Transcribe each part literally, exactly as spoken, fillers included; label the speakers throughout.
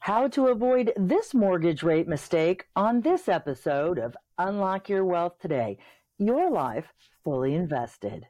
Speaker 1: How to avoid this mortgage rate mistake on this episode of Unlock Your Wealth Today. Your life fully invested.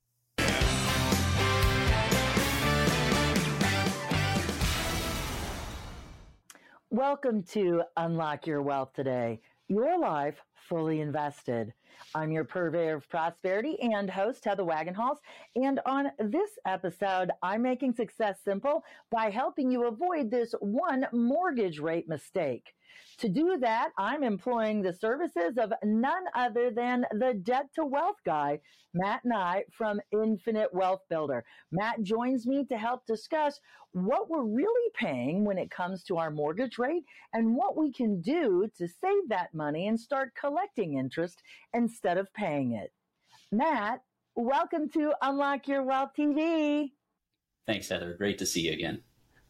Speaker 1: Welcome to Unlock Your Wealth Today. Your life fully invested. I'm your purveyor of prosperity and host, Heather Wagenhals. And on this episode, I'm making success simple by helping you avoid this one mortgage rate mistake. To do that, I'm employing the services of none other than the debt to wealth guy, Matt Nye from Infinite Wealth Builder. Matt joins me to help discuss what we're really paying when it comes to our mortgage rate and what we can do to save that money and start collecting interest instead of paying it. Matt, welcome to Unlock Your Wealth T V.
Speaker 2: Thanks, Heather. Great to see you again.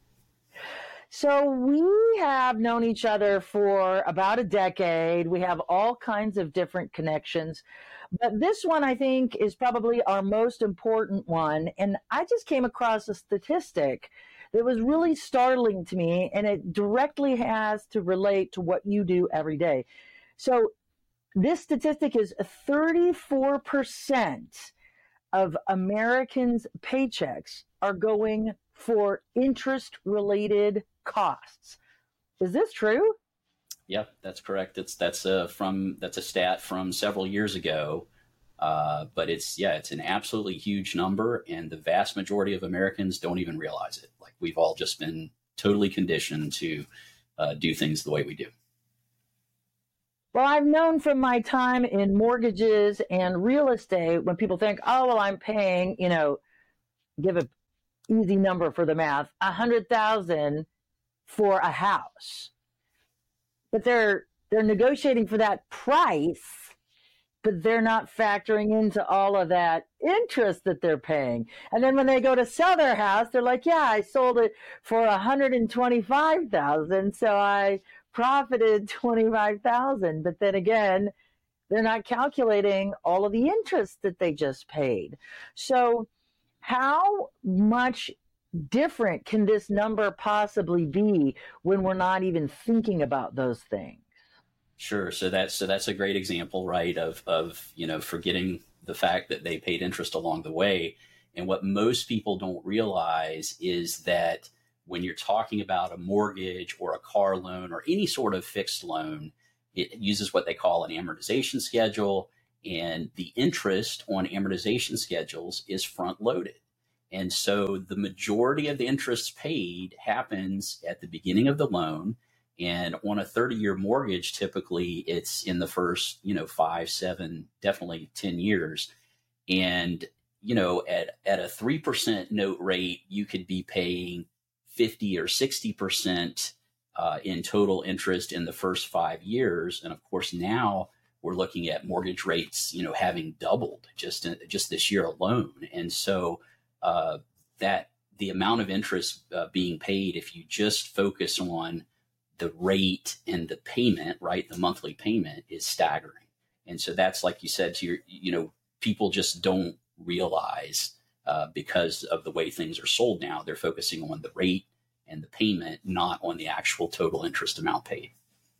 Speaker 1: So we have known each other for about a decade. We have all kinds of different connections. But this one, I think, is probably our most important one. And I just came across a statistic that was really startling to me, and it directly has to relate to what you do every day. So this statistic is thirty-four percent of Americans' paychecks are going for interest-related costs. Is this true?
Speaker 2: Yep, that's correct. It's that's a from that's a stat from several years ago, uh, but it's yeah, it's an absolutely huge number, and the vast majority of Americans don't even realize it. Like we've all just been totally conditioned to uh, do things the way we do.
Speaker 1: Well, I've known from my time in mortgages and real estate when people think, oh, well, I'm paying, you know, give an easy number for the math, a hundred thousand for a house. But they're they're negotiating for that price, but they're not factoring into all of that interest that they're paying. And then when they go to sell their house, they're like, yeah, I sold it for one hundred twenty-five thousand, so I profited twenty-five thousand. But then again, they're not calculating all of the interest that they just paid. So how much different can this number possibly be when we're not even thinking about those things?
Speaker 2: Sure. So that's so that's a great example, right, of of you know forgetting the fact that they paid interest along the way. And what most people don't realize is that when you're talking about a mortgage or a car loan or any sort of fixed loan, it uses what they call an amortization schedule, and the interest on amortization schedules is front loaded. And so the majority of the interest paid happens at the beginning of the loan. And on a thirty-year mortgage, typically it's in the first, you know, five, seven, definitely ten years. And, you know, at, at a three percent note rate, you could be paying fifty or sixty percent uh, in total interest in the first five years. And of course, now we're looking at mortgage rates, you know, having doubled just, in, just this year alone. And so Uh, that the amount of interest uh, being paid, if you just focus on the rate and the payment, right, the monthly payment, is staggering. And so that's, like you said, to your, you know, people just don't realize uh, because of the way things are sold now, they're focusing on the rate and the payment, not on the actual total interest amount paid.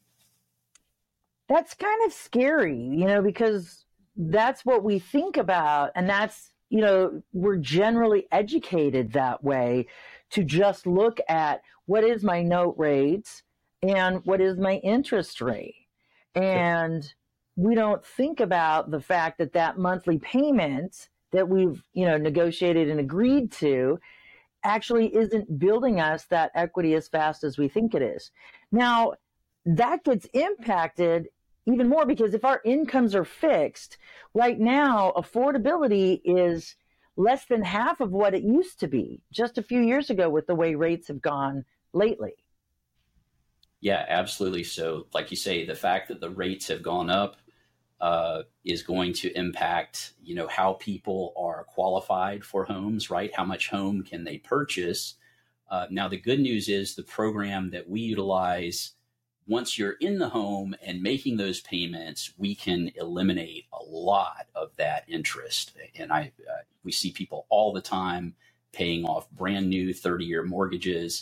Speaker 1: That's kind of scary, you know, because that's what we think about, and that's, you know, we're generally educated that way to just look at what is my note rate and what is my interest rate. And we don't think about the fact that that monthly payment that we've, you know, negotiated and agreed to actually isn't building us that equity as fast as we think it is. Now, that gets impacted even more because if our incomes are fixed, right now, affordability is less than half of what it used to be just a few years ago with the way rates have gone lately.
Speaker 2: Yeah, absolutely. So like you say, the fact that the rates have gone up uh, is going to impact, you know, how people are qualified for homes, right? How much home can they purchase? Uh, now, the good news is the program that we utilize, once you're in the home and making those payments, we can eliminate a lot of that interest. And I, uh, we see people all the time paying off brand new thirty-year mortgages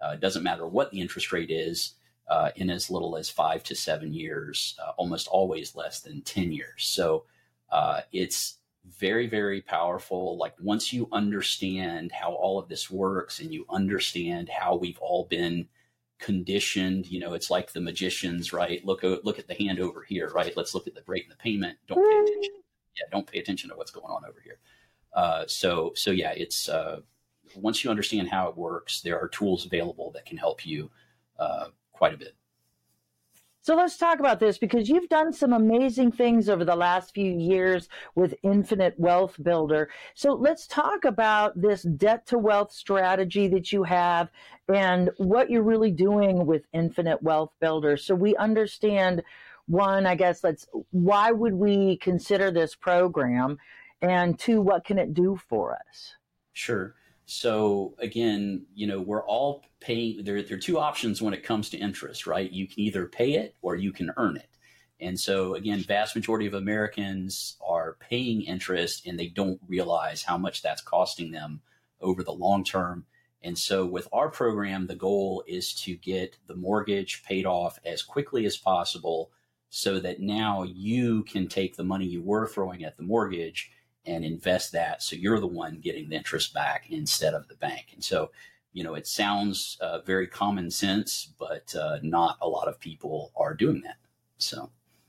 Speaker 2: Uh, it doesn't matter what the interest rate is, uh, in as little as five to seven years, uh, almost always less than ten years. So uh, it's very, very powerful. Like once you understand how all of this works and you understand how we've all been conditioned, you know, it's like the magicians, right? Look, look at the hand over here, right? Let's look at the rate and the payment. Don't pay attention. Yeah, don't pay attention to what's going on over here. Uh, so, so yeah, it's uh, once you understand how it works, there are tools available that can help you uh, quite a bit.
Speaker 1: So let's talk about this, because you've done some amazing things over the last few years with Infinite Wealth Builder. So let's talk about this debt to wealth strategy that you have and what you're really doing with Infinite Wealth Builder. So we understand, one, I guess, let's, why would we consider this program? And two, what can it do for us?
Speaker 2: Sure. So again, you know, we're all paying, there, there are two options when it comes to interest, right? You can either pay it or you can earn it. And so again, vast majority of Americans are paying interest and they don't realize how much that's costing them over the long term. And so with our program, the goal is to get the mortgage paid off as quickly as possible so that now you can take the money you were throwing at the mortgage and invest that, so you're the one getting the interest back instead of the bank. And so, you know, it sounds uh, very common sense, but uh, not a lot of people are doing that. So.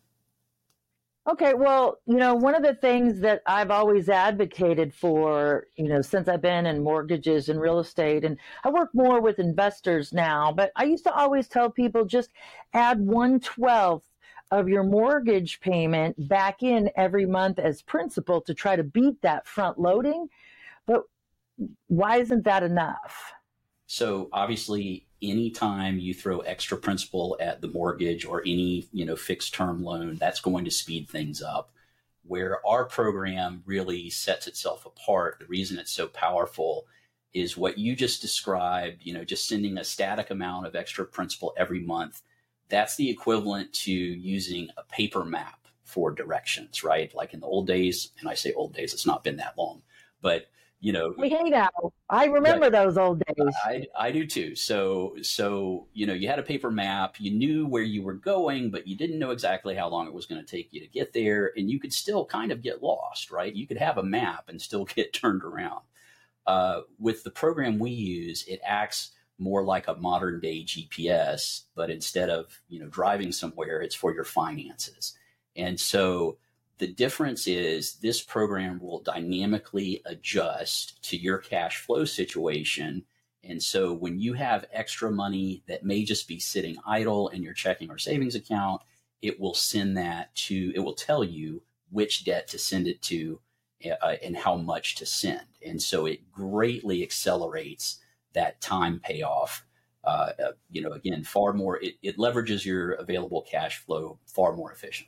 Speaker 1: Okay, well, you know, one of the things that I've always advocated for, you know, since I've been in mortgages and real estate, and I work more with investors now, but I used to always tell people just add one twelfth of your mortgage payment back in every month as principal to try to beat that front loading. But why isn't that enough?
Speaker 2: So obviously, anytime you throw extra principal at the mortgage or any, you know, fixed term loan, that's going to speed things up. Where our program really sets itself apart, the reason it's so powerful is what you just described, you know, just sending a static amount of extra principal every month. That's the equivalent to using a paper map for directions, right? Like in the old days, and I say old days, it's not been that long, but you know,
Speaker 1: hey, now I remember
Speaker 2: right,
Speaker 1: those old days.
Speaker 2: I, I do too. So, so, you know, you had a paper map, you knew where you were going, but you didn't know exactly how long it was going to take you to get there. And you could still kind of get lost, right? You could have a map and still get turned around. Uh, with the program we use, it acts more like a modern day G P S, but instead of, you know, driving somewhere, it's for your finances. And so the difference is this program will dynamically adjust to your cash flow situation. And so when you have extra money that may just be sitting idle in your checking or savings account, it will send that to, it will tell you which debt to send it to uh, and how much to send. And so it greatly accelerates that time payoff. Uh, uh, you know, again, far more, it, it leverages your available cash flow far more efficiently.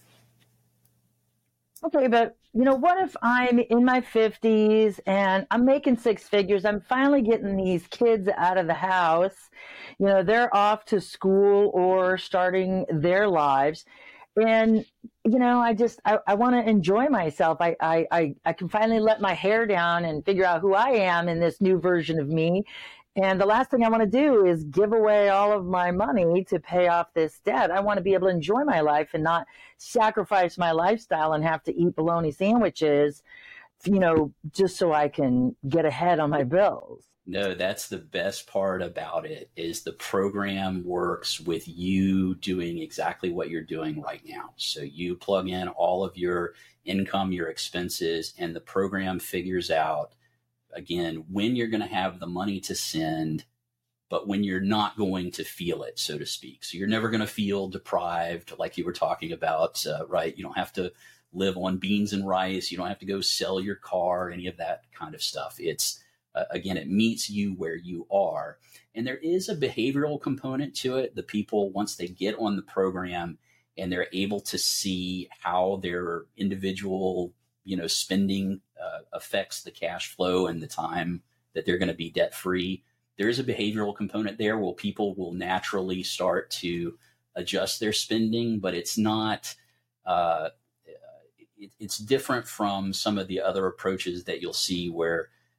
Speaker 1: Okay, but you know, what if I'm in my fifties and I'm making six figures? I'm finally getting these kids out of the house. You know, they're off to school or starting their lives. And, you know, I just, I, I want to enjoy myself. I, I, I, I can finally let my hair down and figure out who I am in this new version of me. And the last thing I want to do is give away all of my money to pay off this debt. I want to be able to enjoy my life and not sacrifice my lifestyle and have to eat bologna sandwiches, you know, just so I can get ahead on my bills.
Speaker 2: No, that's the best part about it is the program works with you doing exactly what you're doing right now. So you plug in all of your income, your expenses, and the program figures out, again, when you're going to have the money to send, but when you're not going to feel it, so to speak. So you're never going to feel deprived like you were talking about, uh, right? You don't have to live on beans and rice. You don't have to go sell your car, any of that kind of stuff. It's, Uh, again, it meets you where you are. And there is a behavioral component to it. The people, once they get on the program and they're able to see how their individual, you know, spending uh, affects the cash flow and the time that they're going to be debt free, there is a behavioral component there where people will naturally start to adjust their spending, but it's not, uh, it, it's different from some of the other approaches that you'll see where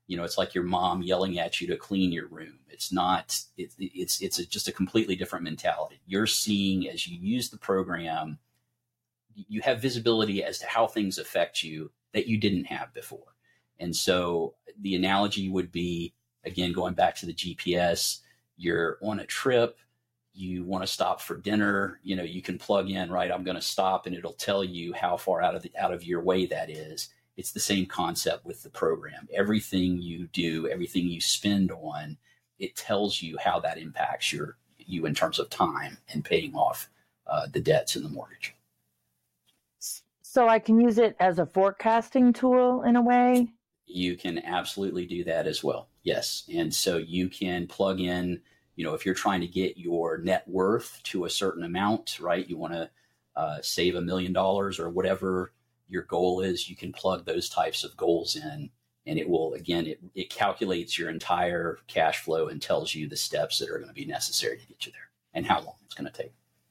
Speaker 2: you know, it's like your mom yelling at you to clean your room. It's not, it, it's, it's a, just a completely different mentality. You're seeing, as you use the program, you have visibility as to how things affect you that you didn't have before. And so the analogy would be, again, going back to the G P S, you're on a trip, you want to stop for dinner, you know, you can plug in, right, I'm going to stop, and it'll tell you how far out of the, out of your way that is. It's the same concept with the program. Everything you do, everything you spend on, it tells you how that impacts your you in terms of time and paying off uh, the debts in the mortgage.
Speaker 1: So I can use it as a forecasting tool in a way?
Speaker 2: You can absolutely do that as well. Yes. And so you can plug in, you know, if you're trying to get your net worth to a certain amount, right? You want to uh, save a million dollars or whatever your goal is, you can plug those types of goals in, and it will, again, it, it calculates your entire cash flow and tells you the steps that are going to be necessary to get you there and how long it's going to take.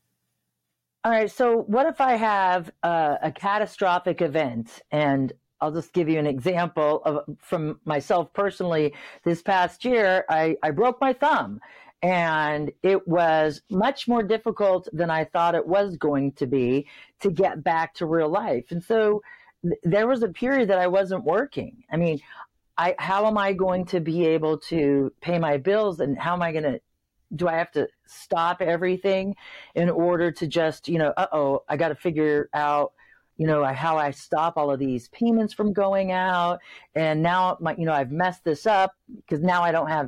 Speaker 1: All right. So what if I have a, a catastrophic event? And I'll just give you an example of from myself personally. This past year, I, I broke my thumb, and it was much more difficult than I thought it was going to be to get back to real life. And so th- there was a period that I wasn't working. I mean, I, how am I going to be able to pay my bills, and how am I going to, do I have to stop everything in order to just, you know, uh-oh, I got to figure out, you know, how I stop all of these payments from going out. And now, my, you know, I've messed this up because now I don't have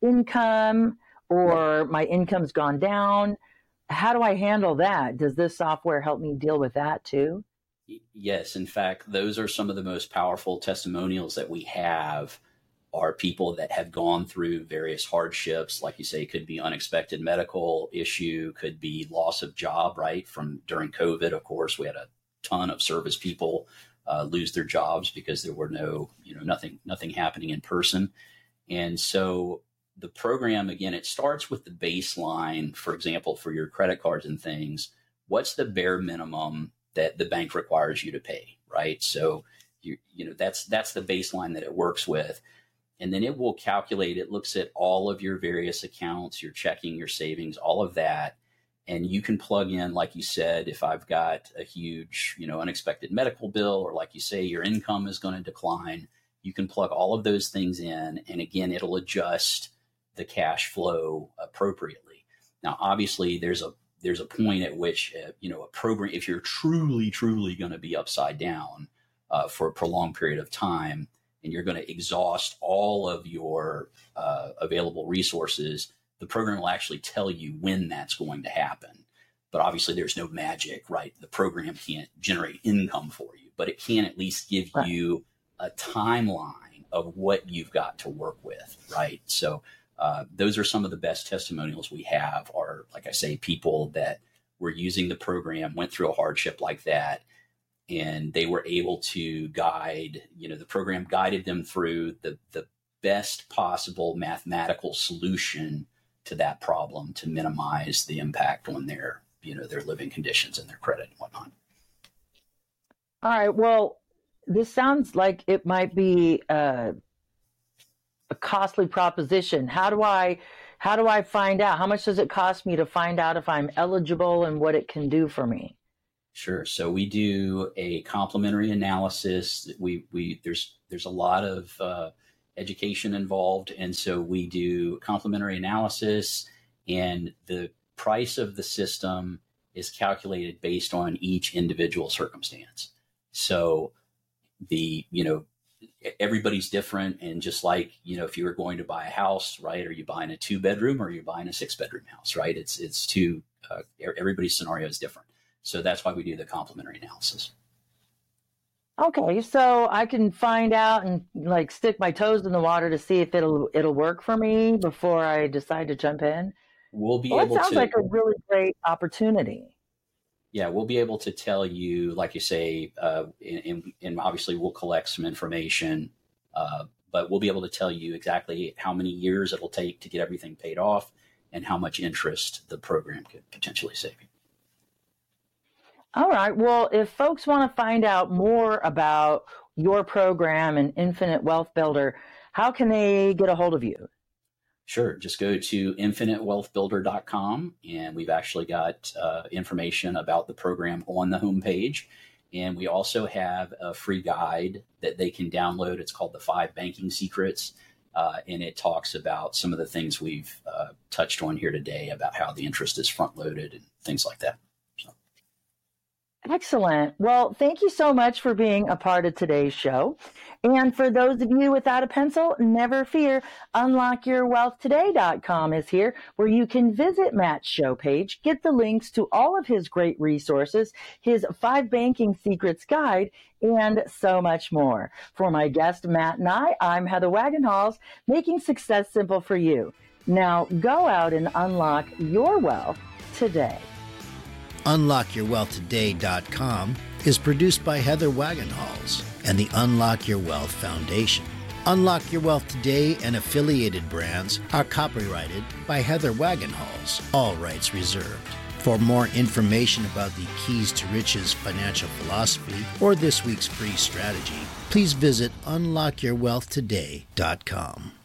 Speaker 1: income, or my income's gone down. How do I handle that? Does this software help me deal with that too?
Speaker 2: Yes. In fact, those are some of the most powerful testimonials that we have, are people that have gone through various hardships. Like you say, it could be unexpected medical issue, could be loss of job, right? From during COVID, of course, we had a ton of service people uh, lose their jobs because there were no, you know, nothing, nothing happening in person. And so the program, again, it starts with the baseline, for example, for your credit cards and things. What's the bare minimum that the bank requires you to pay, right? So, you, you know, that's, that's the baseline that it works with. And then it will calculate, it looks at all of your various accounts, your checking, your savings, all of that. And you can plug in, like you said, if I've got a huge, you know, unexpected medical bill, or like you say, your income is going to decline, you can plug all of those things in. And again, it'll adjust the cash flow appropriately. Now, obviously, there's a there's a point at which, uh, you know, a program, if you're truly, truly going to be upside down uh, for a prolonged period of time, and you're going to exhaust all of your uh, available resources, the program will actually tell you when that's going to happen. But obviously, there's no magic, right? The program can't generate income for you, but it can at least give right. you a timeline of what you've got to work with, right? So uh, those are some of the best testimonials we have, are, like I say, people that were using the program, went through a hardship like that, and they were able to guide, you know, the program guided them through the, the best possible mathematical solution to that problem to minimize the impact on their, you know, their living conditions and their credit and whatnot.
Speaker 1: All right. Well, this sounds like it might be uh, a costly proposition. How do I, how do I find out? How much does it cost me to find out if I'm eligible and what it can do for me?
Speaker 2: Sure. So we do a complementary analysis. We we there's there's a lot of uh, education involved, and so we do complementary analysis, and the price of the system is calculated based on each individual circumstance. So the you know everybody's different, and just like you know if you were going to buy a house, right? Are you buying a two bedroom or are you buying a six bedroom house, right? It's it's two. Uh, everybody's scenario is different. So that's why we do the complementary analysis.
Speaker 1: Okay, so I can find out and like stick my toes in the water to see if it'll it'll work for me before I decide to jump in.
Speaker 2: We'll be
Speaker 1: well,
Speaker 2: able
Speaker 1: it sounds
Speaker 2: to,
Speaker 1: like a really great opportunity.
Speaker 2: Yeah, we'll be able to tell you, like you say, uh, and, and obviously we'll collect some information, uh, but we'll be able to tell you exactly how many years it'll take to get everything paid off and how much interest the program could potentially save you.
Speaker 1: All right. Well, if folks want to find out more about your program and Infinite Wealth Builder, how can they get a hold of you?
Speaker 2: Sure. Just go to infinite wealth builder dot com, and we've actually got uh, information about the program on the homepage. And we also have a free guide that they can download. It's called The Five Banking Secrets. Uh, and it talks about some of the things we've uh, touched on here today about how the interest is front loaded and things like that. So.
Speaker 1: Excellent. Well, thank you so much for being a part of today's show. And for those of you without a pencil, never fear. unlock your wealth today dot com is here, where you can visit Matt's show page, get the links to all of his great resources, his Five Banking Secrets guide, and so much more. For my guest, Matt and I, I'm Heather Wagenhals, making success simple for you. Now, go out and unlock your wealth today.
Speaker 3: unlock your wealth today dot com is produced by Heather Wagenhals and the Unlock Your Wealth Foundation. Unlock Your Wealth Today and affiliated brands are copyrighted by Heather Wagenhals, all rights reserved. For more information about the Keys to Riches financial philosophy or this week's free strategy, please visit unlock your wealth today dot com.